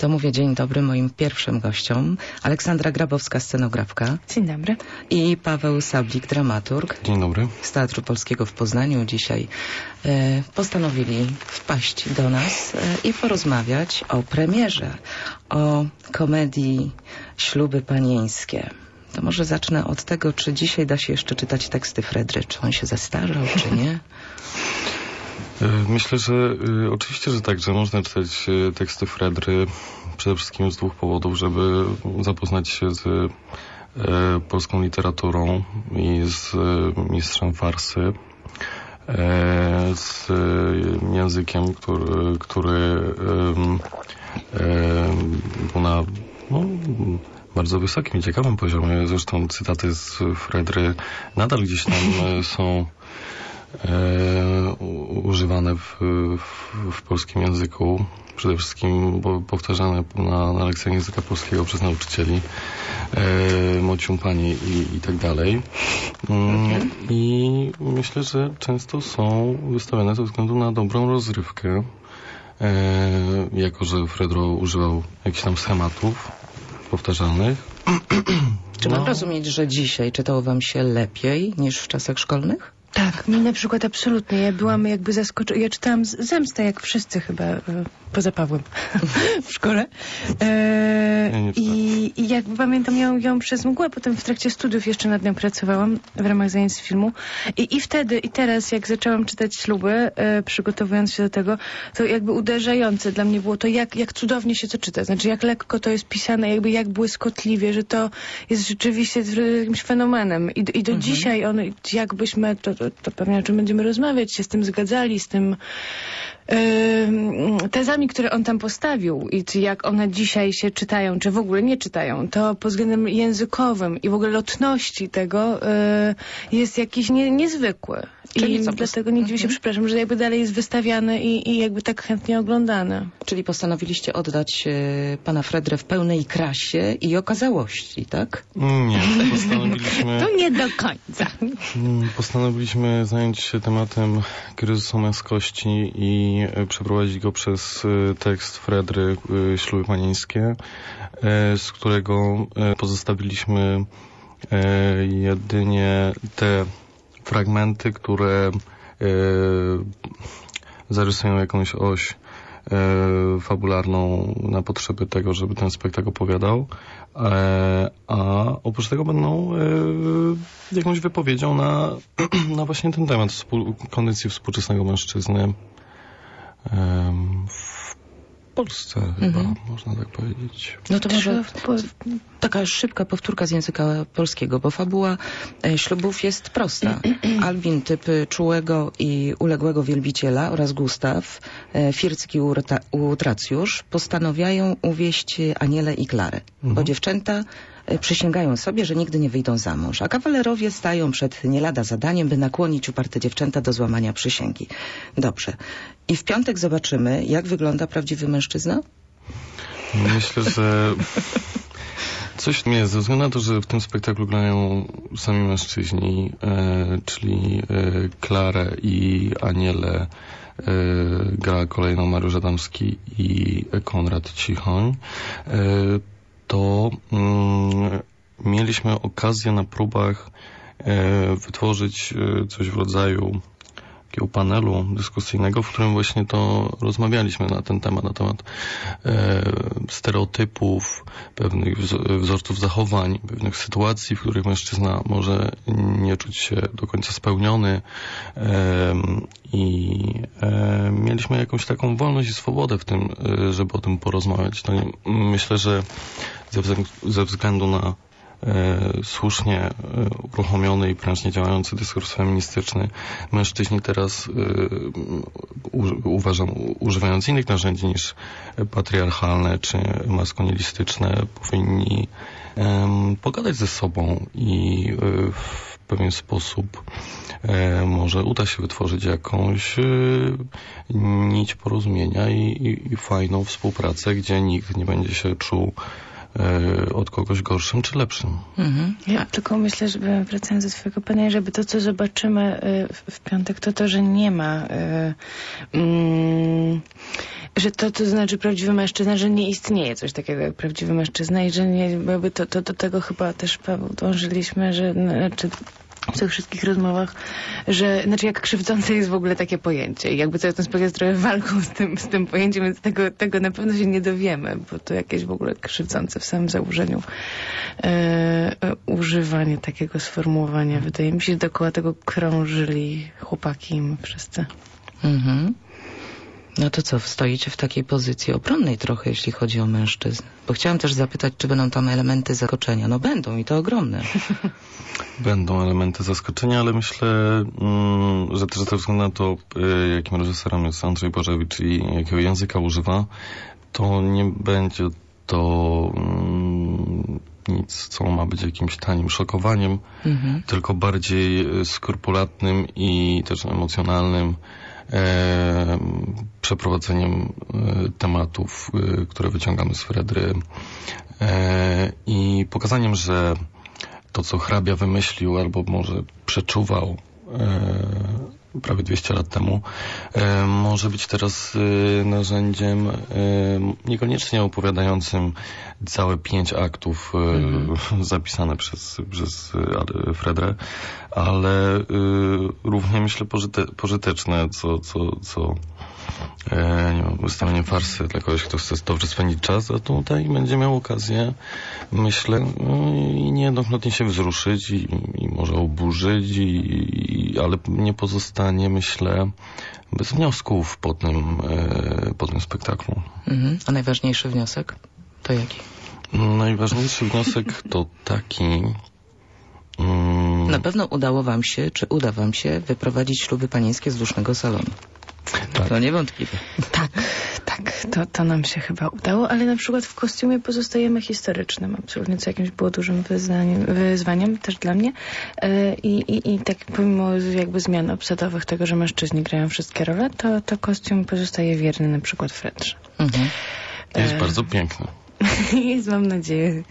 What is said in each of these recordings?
to mówię dzień dobry moim pierwszym gościom. Aleksandra Grabowska, scenografka. Dzień dobry. I Paweł Sablik, dramaturg. Dzień dobry. Z Teatru Polskiego w Poznaniu. Dzisiaj postanowili wpaść do nas i porozmawiać o premierze, o komedii Śluby panieńskie. To może zacznę od tego, czy dzisiaj da się jeszcze czytać teksty Fredry. Czy on się zestarzał, czy nie? Myślę, że oczywiście, że tak, że można czytać teksty Fredry przede wszystkim z dwóch powodów, żeby zapoznać się z polską literaturą i z mistrzem farsy, z językiem, który był na bardzo wysokim i ciekawym poziomie. Zresztą cytaty z Fredry nadal gdzieś tam są używane w polskim języku, przede wszystkim powtarzane na lekcjach języka polskiego przez nauczycieli, mocium pani i tak dalej. I myślę, że często są wystawiane ze względu na dobrą rozrywkę, jako że Fredro używał jakichś tam schematów powtarzalnych. Czy mam rozumieć, że dzisiaj czytało wam się lepiej niż w czasach szkolnych? Tak, mi na przykład absolutnie. Ja byłam jakby zaskoczona. Ja czytałam Zemstę, jak wszyscy chyba, poza Pawłem w szkole. I jakby pamiętam ją przez mgłę, potem w trakcie studiów jeszcze nad nią pracowałam w ramach zajęć z filmu. I wtedy, i teraz, jak zaczęłam czytać Śluby, przygotowując się do tego, to jakby uderzające dla mnie było to, jak cudownie się to czyta. Znaczy, jak lekko to jest pisane, jakby jak błyskotliwie, że to jest rzeczywiście jakimś fenomenem. I do dzisiaj on, jakbyśmy to pewnie o czym będziemy rozmawiać, się z tym zgadzali, z tym tezami, które on tam postawił i czy jak one dzisiaj się czytają, czy w ogóle nie czytają, to pod względem językowym i w ogóle lotności tego jest jakiś niezwykły. Czyli I dlatego nie dziwię się, przepraszam, że jakby dalej jest wystawiany i jakby tak chętnie oglądany. Czyli postanowiliście oddać pana Fredrę w pełnej krasie i okazałości, tak? Nie, postanowiliśmy... To nie do końca. Postanowiliśmy zająć się tematem kryzysu męskości i przeprowadzić go przez tekst Fredry Śluby panieńskie, z którego pozostawiliśmy jedynie te fragmenty, które zarysują jakąś oś fabularną na potrzeby tego, żeby ten spektakl opowiadał, a oprócz tego będą jakąś wypowiedzią na właśnie ten temat kondycji współczesnego mężczyzny w Polsce chyba, można tak powiedzieć. No to może taka szybka powtórka z języka polskiego, bo fabuła Ślubów jest prosta. Albin, typ czułego i uległego wielbiciela oraz Gustaw, Fircki Utracjusz postanawiają uwieść Anielę i Klarę, bo dziewczęta przysięgają sobie, że nigdy nie wyjdą za mąż, a kawalerowie stają przed nie lada zadaniem, by nakłonić uparte dziewczęta do złamania przysięgi. Dobrze. I w piątek zobaczymy, jak wygląda prawdziwy mężczyzna? Myślę, że coś nie jest, ze względu na to, że w tym spektaklu grają sami mężczyźni, czyli Klarę i Anielę gra kolejno Mariusz Adamski i Konrad Cichoń, to mieliśmy okazję na próbach wytworzyć coś w rodzaju takiego panelu dyskusyjnego, w którym właśnie to rozmawialiśmy na ten temat, na temat stereotypów, pewnych wzorców zachowań, pewnych sytuacji, w których mężczyzna może nie czuć się do końca spełniony i mieliśmy jakąś taką wolność i swobodę w tym, żeby o tym porozmawiać. To myślę, że ze względu na słusznie uruchomiony i prężnie działający dyskurs feministyczny, mężczyźni teraz, uważam, używając innych narzędzi niż patriarchalne czy maskulinistyczne, powinni pogadać ze sobą i w pewien sposób może uda się wytworzyć jakąś nić porozumienia i fajną współpracę, gdzie nikt nie będzie się czuł od kogoś gorszym czy lepszym. Ja tylko myślę, żeby wracając do twojego pytania, żeby to, co zobaczymy w piątek, to, że nie ma że to znaczy prawdziwy mężczyzna, że nie istnieje coś takiego jak prawdziwy mężczyzna i że nie, jakby to do tego chyba też, Paweł, dążyliśmy, że znaczy w tych wszystkich rozmowach, że znaczy jak krzywdzące jest w ogóle takie pojęcie i jakby cały ten spektakl jest trochę walką z tym pojęciem, więc tego na pewno się nie dowiemy, bo to jakieś w ogóle krzywdzące w samym założeniu używanie takiego sformułowania. Wydaje mi się, że dookoła tego krążyli chłopaki i my wszyscy. No to co, stoicie w takiej pozycji obronnej trochę, jeśli chodzi o mężczyzn? Bo chciałam też zapytać, czy będą tam elementy zaskoczenia. No będą i to ogromne. Będą elementy zaskoczenia, ale myślę, że też ze względu na to, jakim reżyserem jest Andrzej Bożewicz i jakiego języka używa, to nie będzie to nic, co ma być jakimś tanim szokowaniem, tylko bardziej skrupulatnym i też emocjonalnym przeprowadzeniem tematów, które wyciągamy z Fredry i pokazaniem, że to, co hrabia wymyślił albo może przeczuwał prawie 200 lat temu, może być teraz narzędziem niekoniecznie opowiadającym całe 5 aktów zapisane przez Fredrę, ale równie myślę pożyteczne, co nie wiem, ustawienie farsy dla kogoś, kto chce dobrze spędzić czas, a tutaj będzie miał okazję, myślę, niejednokrotnie się wzruszyć i może oburzyć, ale nie pozostanie, myślę, bez wniosków po tym spektaklu. A najważniejszy wniosek to jaki? Najważniejszy wniosek to taki... Na pewno udało wam się, czy uda wam się wyprowadzić śluby panieńskie z dusznego salonu. Tak. To niewątpliwe. Tak. To nam się chyba udało, ale na przykład w kostiumie pozostajemy historycznym, absolutnie, co jakimś było dużym wyzwaniem też dla mnie. I tak pomimo jakby zmian obsadowych, tego, że mężczyźni grają wszystkie role, to kostium pozostaje wierny na przykład Fredrze. Jest bardzo piękny. Jest, mam nadzieję,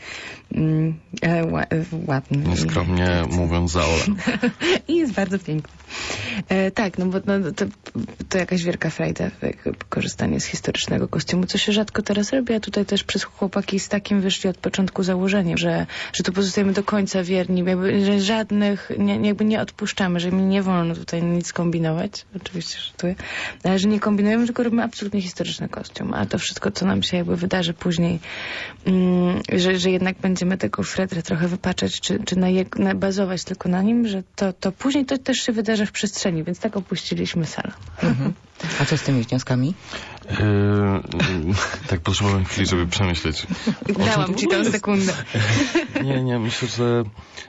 ładny. Nieskromnie mówiąc Zaola. I jest bardzo piękny. Tak, no bo to jakaś wielka frajda, korzystanie z historycznego kostiumu, co się rzadko teraz robi, a tutaj też przez chłopaki z takim wyszli od początku założeniem, że tu pozostajemy do końca wierni, że żadnych, jakby nie odpuszczamy, że mi nie wolno tutaj nic kombinować, oczywiście żartuję, ale że nie kombinujemy, tylko robimy absolutnie historyczny kostium, a to wszystko, co nam się jakby wydarzy później, że jednak będziemy tego Fredrę trochę wypaczać, czy bazować tylko na nim, że to później to też się wydarzy w przestrzeni, więc tak opuściliśmy salę. A co z tymi wnioskami? Tak potrzebowałem chwili, żeby przemyśleć. Dałam ci tę sekundę. Nie, myślę, że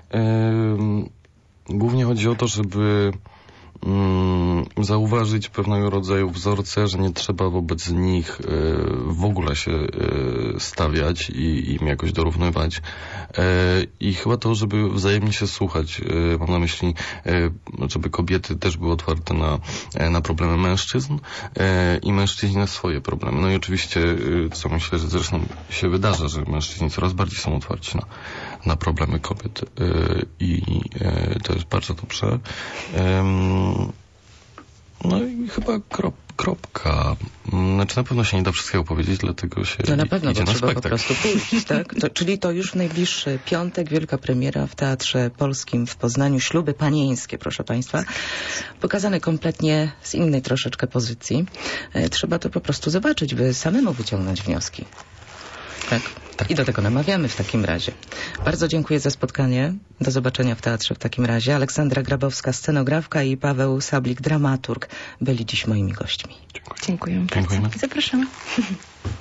głównie chodzi o to, żeby zauważyć pewnego rodzaju wzorce, że nie trzeba wobec nich w ogóle się stawiać i im jakoś dorównywać. I chyba to, żeby wzajemnie się słuchać. Mam na myśli, żeby kobiety też były otwarte na problemy mężczyzn i mężczyźni na swoje problemy. No i oczywiście, co myślę, że zresztą się wydarza, że mężczyźni coraz bardziej są otwarci na problemy kobiet i to jest bardzo dobrze. No i chyba kropka. Znaczy na pewno się nie da wszystkiego powiedzieć, dlatego się no na pewno idzie na spektakl. Po prostu pójść, tak? Czyli to już w najbliższy piątek, wielka premiera w Teatrze Polskim w Poznaniu. Śluby panieńskie, proszę Państwa. Pokazane kompletnie z innej troszeczkę pozycji. Trzeba to po prostu zobaczyć, by samemu wyciągnąć wnioski. Tak. I do tego namawiamy w takim razie. Bardzo dziękuję za spotkanie. Do zobaczenia w teatrze w takim razie. Aleksandra Grabowska, scenografka, i Paweł Sablik, dramaturg, byli dziś moimi gośćmi. Dziękuję. Dziękujemy. Zapraszamy.